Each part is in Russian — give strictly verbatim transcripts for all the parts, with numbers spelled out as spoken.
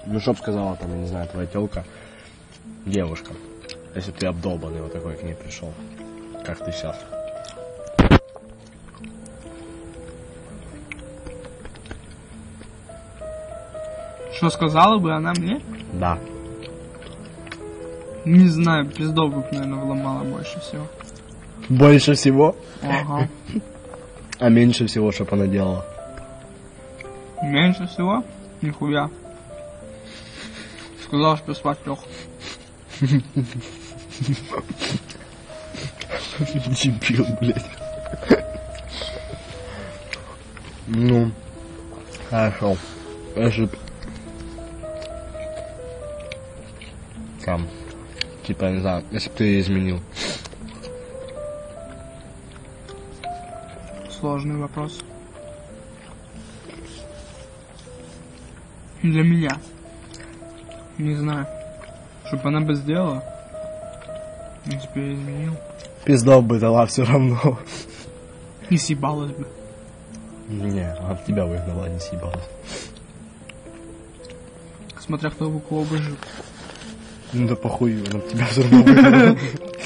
Ну, чтоб сказала, там, я не знаю, твоя тёлка, девушка, если ты обдолбанный вот такой к ней пришел, как ты сейчас. Что сказала бы она мне? Да. Не знаю, пиздов бы, наверное, вломала больше всего. Больше всего? Ага. А меньше всего, чтоб она делала? Меньше всего? Нихуя. Сказала, что спать лег. Дебил, блядь. Ну, хорошо. Если там, типа, не знаю, если бы ты изменил. Сложный вопрос. Для меня. Не знаю. Чтобы она бы сделала. Я теперь изменил. Пиздов бы дала все равно. И съебалась бы. Не, она в тебя выгнала, не съебалась. Смотря кто бы кого бы жил. Ну да похуй, она в тебя все равно выгнала.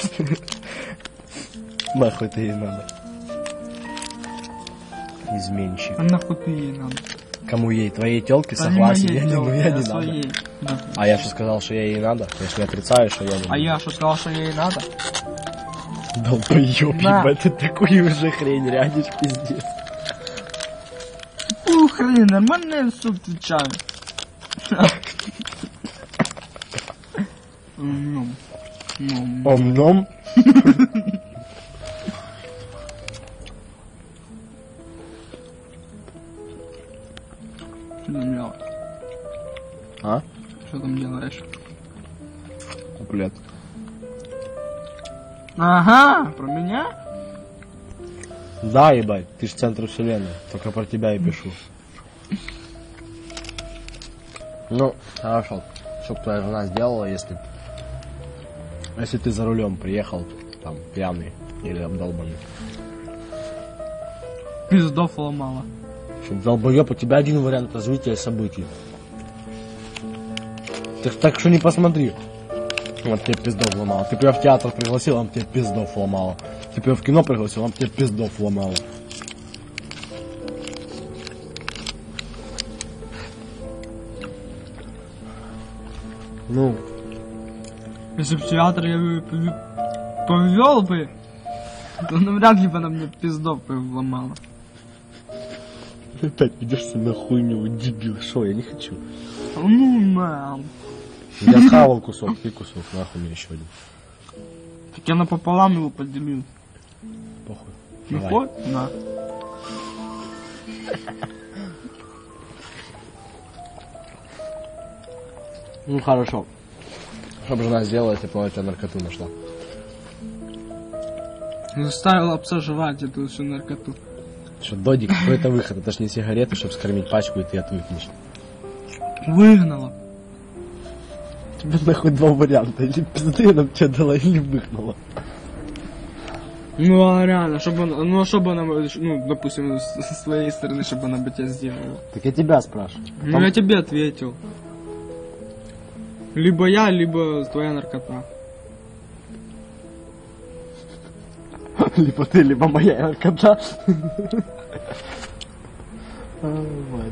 Нахуй это ей надо. Изменщик. А нахуй ты ей надо? Кому ей? Твоей тёлке? Да Согласен, не я не, ну, я не надо. своей. Да. А я что сказал, что я ей надо? Я ж не отрицаю, что я не А надо. я что сказал, что ей надо? Долбоёб, На. ебать, ты такую уже хрень рядишь, пиздец. Ух, хрень, нормально все отвечаю. Ну, ну, Ом-ном. что там делаешь? А? Что там делаешь? Куплет. Ага, про меня? Да, ебать, ты ж центр вселенной. Только про тебя и пишу. Ну, хорошо. Что б твоя жена сделала, если... Если ты за рулем приехал, там, пьяный или обдолбанный? Пиздов ломала. Чтоб долбоёб, у тебя один вариант развития событий. Так, так что не посмотри. Вот тебе пиздов ломало. Ты прям в театр пригласил, он тебе пиздов ломало. Ты прям в кино пригласил, он тебе пиздов ломало. Ну, Если бы в театр я бы повел бы, то навряд ли бы она мне пиздов бы вломала. опять ведешься на хуйню, дебил. Шо, я не хочу. Ну, мам. Я схавал кусок, ты кусок, нахуй мне еще один. Так я напополам его поделил. Похуй. Ну Давай. хоть? На. Ну хорошо. Что бы жена сделала, если бы она тебя наркоту нашла? Заставила пса жевать эту всю наркоту. Что, додик, какой это выход? Это ж не сигареты, чтобы скормить пачку, и ты отвыкнешь. Выгнала. Тебе нахуй два варианта. Или пизды она тебе дала, или выгнала. Ну а реально, чтобы она, ну а чтобы она, ну, допустим, с со своей стороны, чтобы она бы тебя сделала. Так я тебя спрашиваю. Ну Там- я тебе ответил. Либо я, либо твоя наркота. Либо ты, либо моя наркота. Вот.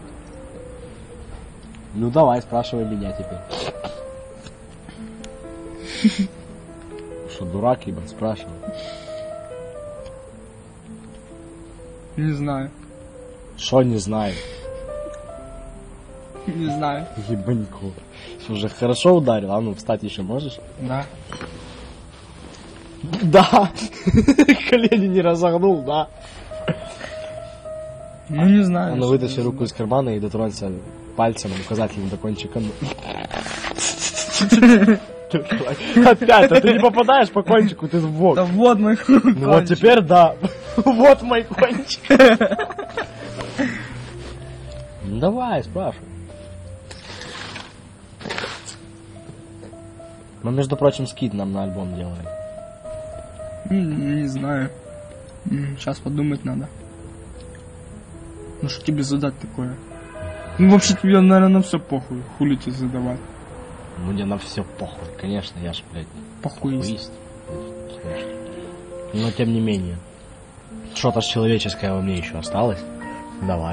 Ну давай, спрашивай меня теперь. Что, дурак, ебать, спрашивай. Не знаю. Что не знаю? Не знаю. Ебанько. Что, уже хорошо ударил? А ну, встать еще можешь? Да. Да. Колени не разогнул, да. Ну не знаю. А ну вытащи руку из кармана и дотронься пальцем указательным до кончика. Опять, а ты не попадаешь по кончику, ты в бок. Да вот мой Ну вот теперь да. Вот мой кончик. Ну давай, спрашивай. Мы, между прочим, скид нам на альбом делаем. Не знаю. Сейчас подумать надо. Ну что тебе задать такое? Ну, вообще, тебе, наверное, на все похуй. Хули тебе задавать. Ну, мне на все похуй, конечно, я ж, блядь, Похуист. Конечно. Но, тем не менее, что-то человеческое во мне еще осталось. Давай.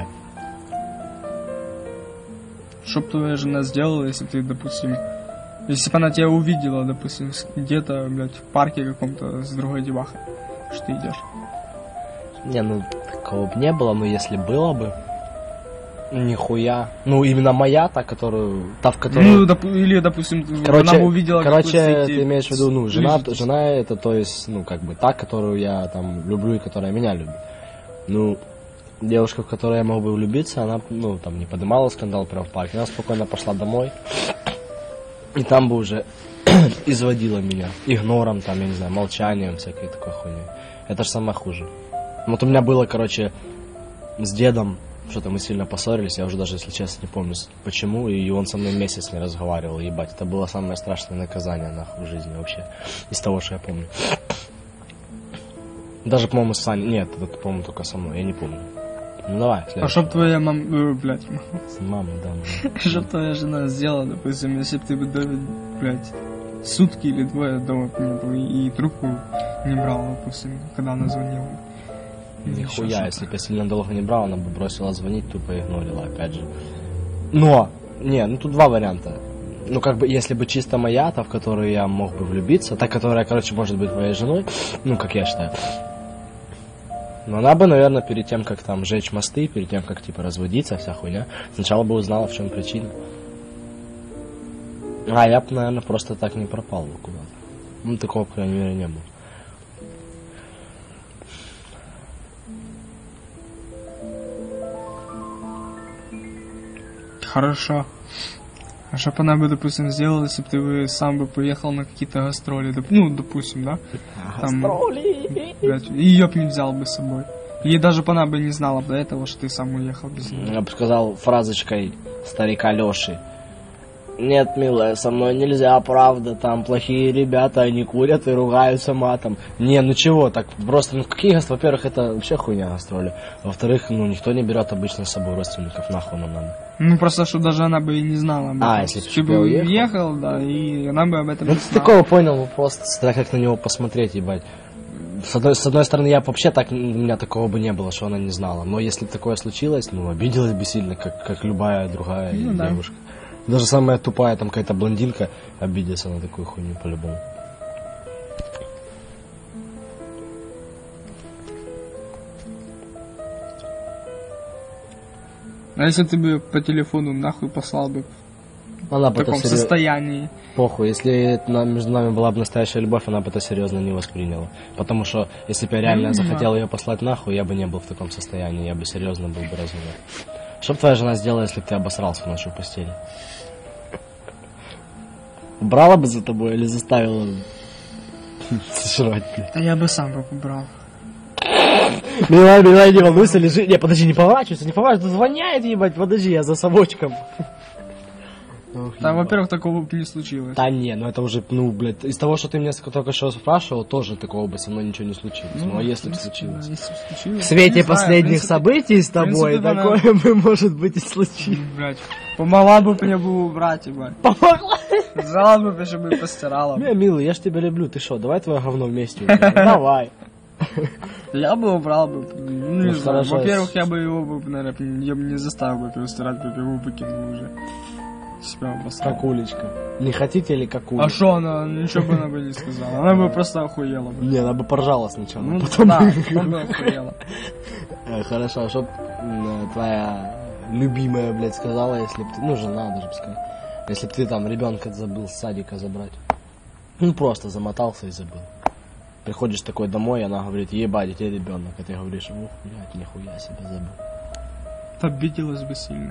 Что бы твоя жена сделала, если ты, допустим, если бы она тебя увидела, допустим, где-то, блядь, в парке каком-то с другой девахой, что ты идешь? Не, ну, такого бы не было, но если было бы, нихуя. Ну, именно моя, та, которую, та, в которую... Ну, доп... или, допустим, короче, она бы увидела... короче, ты имеешь в виду, ну, жена, лежит. жена это, то есть, ну, как бы, та, которую я, там, люблю и которая меня любит. Ну, девушка, в которую я мог бы влюбиться, она, ну, там, не поднимала скандал прямо в парке, она спокойно пошла домой, и там бы уже изводила меня игнором, там, я не знаю, молчанием, всякой такой хуйней. Это же самое хуже. Вот у меня было, короче, с дедом, что-то мы сильно поссорились, я уже даже, если честно, не помню почему, и он со мной месяц не разговаривал, ебать, это было самое страшное наказание, нахуй, в жизни вообще, из того, что я помню. Даже, по-моему, с Саней, нет, это, по-моему, только со мной, я не помню. Ну, давай, следующий. А чтоб твоя мама, э, блядь, с мамой, да, да. чтоб твоя жена сделала, допустим, если бы ты бы, блядь, сутки или двое дома не был и трубку не брал, допустим, когда она звонила. Нихуя, если бы я сильно долго не брал, она бы бросила звонить, тупо игнорила, опять же. Но, не, ну тут два варианта. Ну, как бы, если бы чисто моя, та, в которую я мог бы влюбиться, та, которая, короче, может быть твоей женой, ну, как я считаю. Но она бы, наверное, перед тем, как там жечь мосты, перед тем, как, типа, разводиться, вся хуйня, сначала бы узнала, в чем причина. А я бы, наверное, просто так не пропал бы куда-то. Ну, такого, по крайней мере, не было. Хорошо. А что бы она бы, допустим, сделала, если бы ты бы сам бы поехал на какие-то гастроли, доп... ну, допустим, да? Гастроли! Ее бы не взял бы с собой. И даже бы она бы не знала до этого, что ты сам уехал без нее. Я бы сказал фразочкой старика Лёши: нет, милая, со мной нельзя, правда, там плохие ребята, они курят и ругаются матом. Не, ну чего, так просто, ну какие гастроли? Во-первых, это вообще хуйня гастроли. Во-вторых, ну никто не берет обычно с собой родственников, нахуй нам надо. Ну просто, что даже она бы и не знала об этом. А, если ты бы бы уехал? уехал, да, и она бы об этом Ну не ты знала. такого понял вопрос, смотря как на него посмотреть, ебать. С одной, с одной стороны, я вообще так, у меня такого бы не было, что она не знала. Но если бы такое случилось, ну, обиделась бы сильно, как, как любая другая Ну, девушка. Да. Даже самая тупая там какая-то блондинка обидится на такую хуйню по-любому. А если ты бы по телефону нахуй послал бы Она в бы это таком серьез- состоянии? Похуй, если на- между нами была бы настоящая любовь, она бы это серьезно не восприняла. Потому что, если бы я реально Ну, захотел да. ее послать нахуй, я бы не был в таком состоянии, я бы серьезно был бы разговор. Что бы твоя жена сделала, если бы ты обосрался ночью в постели? Брала бы за тобой или заставила сожрать, блядь? А я бы сам бы убрал. Милая, милая, не волнуйся, лежи. Не, подожди, не поворачивайся, не поворачивайся, тут воняет, ебать, подожди, я за совочком. Там, во-первых, такого бы не случилось. Да не, ну это уже, ну, блядь, из того, что ты меня только что спрашивал, тоже такого бы со мной ничего не случилось. Ну, а если бы случилось? Да, если бы случилось. В свете Не знаю, последних в принципе, событий с тобой в принципе, такое бы, может быть, и случилось. Блять, помогла бы мне бы убрать, ебать. Помогла? Взяла бы, чтобы и постирала. Не, милый, я ж тебя люблю, ты что, давай твое говно вместе уберем. Давай. Я бы убрал бы, ну, не Ну, знаю. хорошо. Во-первых, я бы его бы, наверное, я бы не заставил бы его стирать, бы его выкинул уже. Себя обосрал. Какулечка. Не хотите ли какулю? А шо она, ничего бы она бы не сказала. Она бы просто охуела бы. Не, она бы поржала сначала. Ну, потом... да, потом бы охуела. Э, Хорошо, чтоб м, твоя любимая, блядь, сказала, если бы ты, ну, жена даже пускай, если бы ты там ребенка забыл с садика забрать. Ну, просто замотался и забыл. Приходишь такой домой, и она говорит: ебать, где ребенок? А ты говоришь: ух, блядь, нихуя себе забыл. Обиделась бы сильно.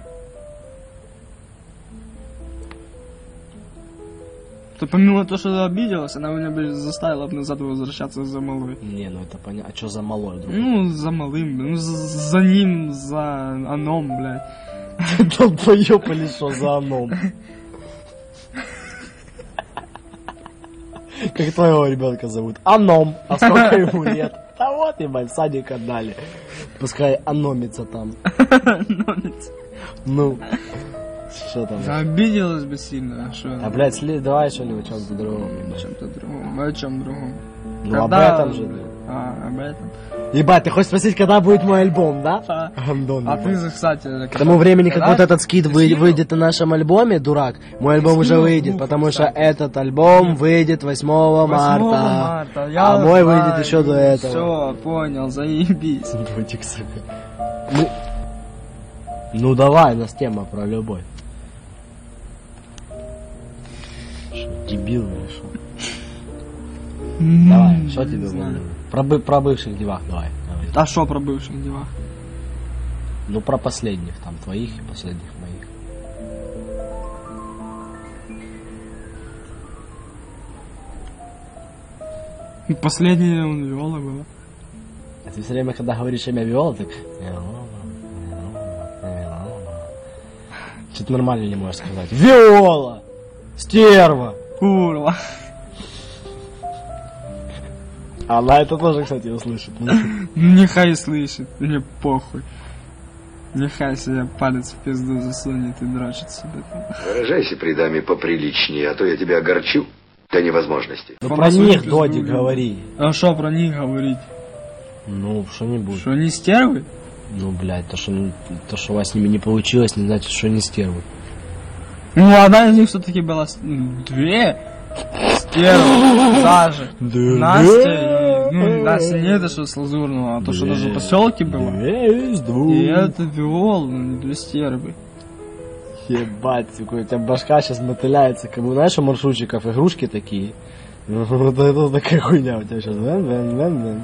То помимо того, что обиделась, она меня бы заставила бы назад возвращаться за малой. Не, ну это понятно. А что за малой, друг? Ну, за малым, ну, за, за ним, за оном, блядь. Долбоёб или что за оном? Как твоего ребенка зовут? Аном. А сколько ему лет? Да вот, ебать, в садик отдали. Пускай аномится там. Ну, Что там? Да обиделась бы сильно, а что? А, блядь, сли... давай что-нибудь о чем-то другом. О чем-то другом. О чем другом. Ну, Когда- об этом же, блядь. А, об этом. Ебать, ты хочешь спросить, когда будет мой альбом, да? А, Гандон, а ебать. ты, кстати... К тому времени, как когда- вот этот скид вы- скинул? выйдет на нашем альбоме, дурак, мой альбом уже скинул выйдет, группу, потому что кстати. этот альбом выйдет восьмого марта. восьмого марта. Я А мой выйдет знаю. еще до этого. Все, понял, заебись. Дудик, сука. Ну, ну давай, у нас тема про любовь. Что, дебил или что? Давай, что тебе волнует? Про, бы- про бывших девах давай. давай. А что про бывших девах? Ну про последних, там, твоих и последних моих. Последнее он Виола было. А ты все время, когда говоришь имя Виола, так... Виола, Виола, Виола. Что-то нормально не можешь сказать. Виола! Стерва! Курва. Она это тоже, кстати, услышит. Нехай слышит, мне похуй. Нехай себе палец в пизду засунет и дрочит себе там. Выражайся при даме поприличнее, а то я тебя огорчу до невозможности. Ну про них, Додик, говори. А что про них говорить? Ну, что-нибудь. Что они стервы? Ну, блядь, то что, то, что у вас с ними не получилось, не значит, что не стервы. Ну, одна из них все-таки была... с- м, Две стервы даже. Да, Настя, и- ну, Настя не это, что с Лазурного, а то, что даже в поселке было. Две из двух. И это Виола, ну, не две стервы. Ебать, какой у тебя башка сейчас мотыляется, как бы, знаешь, у маршрутчиков игрушки такие. Ну, вот это такая хуйня у тебя сейчас. Вэн, вэн, вэн, вэн.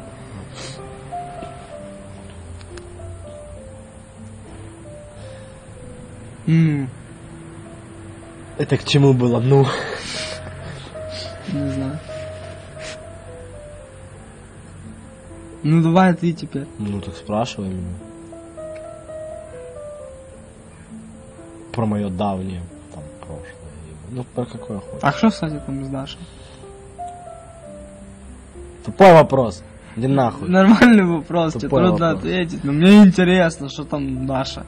Ну, Это к чему было? Ну, не знаю. Ну, давай ты теперь. ну так спрашивай меня. Про мое давнее, там, прошлое. Ну, про какое хочешь. А что, кстати, там с Дашей? Тупой вопрос. Иди нахуй. Нормальный вопрос, тебе Тупой трудно вопрос. ответить, но мне интересно, что там Даша.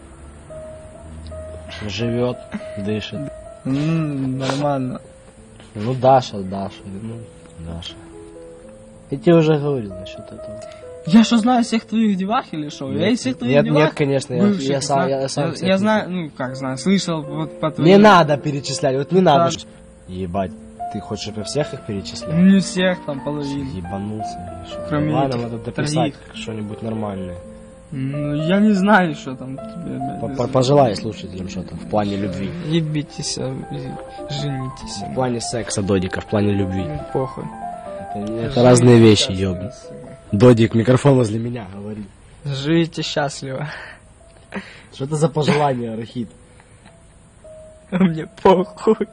Живет, дышит. М, нормально. Ну, Даша, Даша, ну, Даша. Я тебе уже говорил насчет этого. Я что, знаю всех твоих девах или что? Я из всех твоих нет, девах? нет, конечно, я, бывших я сам, знаю. я сам я, всех я не знаю, ну, как знаю, слышал вот по твоим... Не надо перечислять, вот не надо. Да. Ебать, ты хочешь, чтобы я всех их перечислять? Ну, не всех, там половину. Ебанулся или что? Кроме Давай этих нам надо дописать троих. что-нибудь нормальное. Ну, я не знаю, что там тебе, блядь, По- не по- знаю. Пожелай слушателям что-то в плане любви. Ебитесь, а, и женитесь. В плане секса, Додика, в плане любви. Ну, похуй. Это, это разные вещи, ёбни. Додик, микрофон возле меня, говори. Живите счастливо. Что это за пожелание, Рахит? Мне похуй.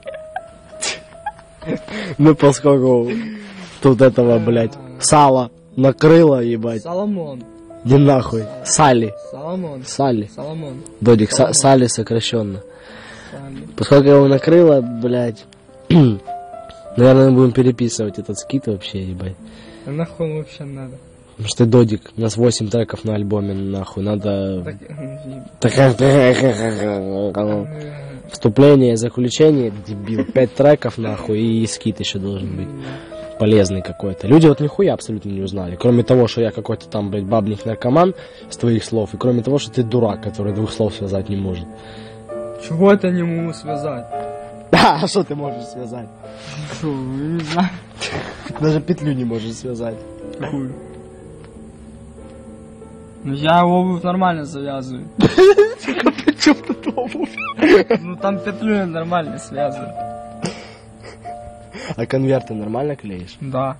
Ну, поскольку тут этого, блядь, сало накрыло, ебать. Соломон. Не нахуй. Сали. Соломон. Сали. Соломон. Додик, са- Соломон. Сали сокращенно. Сали. Поскольку его накрыло, блядь, наверное, мы будем переписывать этот скит вообще, ебать. А нахуй он вообще надо? Потому что Додик, у нас восемь треков на альбоме, нахуй, надо... Так, Вступление, заключение, дебил, пять треков, нахуй, и скит еще должен быть полезный какой-то. Люди вот нихуя абсолютно не узнали, кроме того, что я какой-то там, блядь, бабник-наркоман с твоих слов, и кроме того, что ты дурак, который двух слов связать не может. Чего это не могу связать? А что ты можешь связать? Что, не знаю. Даже петлю не можешь связать. Какую? Ну я обувь нормально завязываю. Причем тут обувь? Ну там петлю я нормально связываю. А конверты нормально клеишь? Да.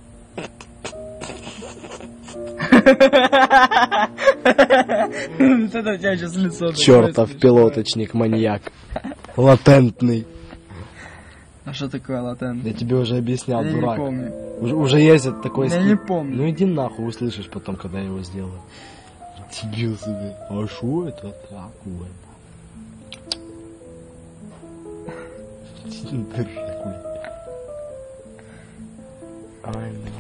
Вот это у тебя сейчас лицо. Чертов пилоточник, маньяк. Латентный. А что такое латент? Я тебе уже объяснял, Я не дурак. помню. Уже, уже ездит такой Я скит. не помню. Ну иди нахуй, услышишь потом, когда я его сделаю. Дебил себе. А шо это такое? Ай, блин.